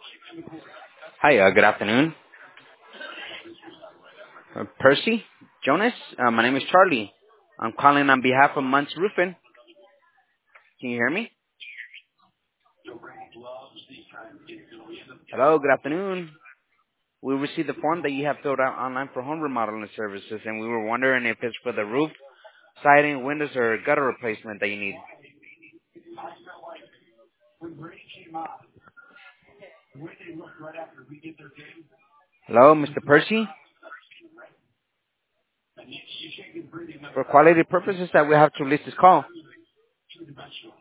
Hi, good afternoon. Percy? Jonas? My name is Charlie. I'm calling on behalf of Muntz Roofing. Can you hear me? Hello, good afternoon. We received the form that you have filled out online for home remodeling services, and we were wondering if it's for the roof, siding, windows, or gutter replacement that you need. Hello, Mr. Percy? For quality purposes that we have to list this call.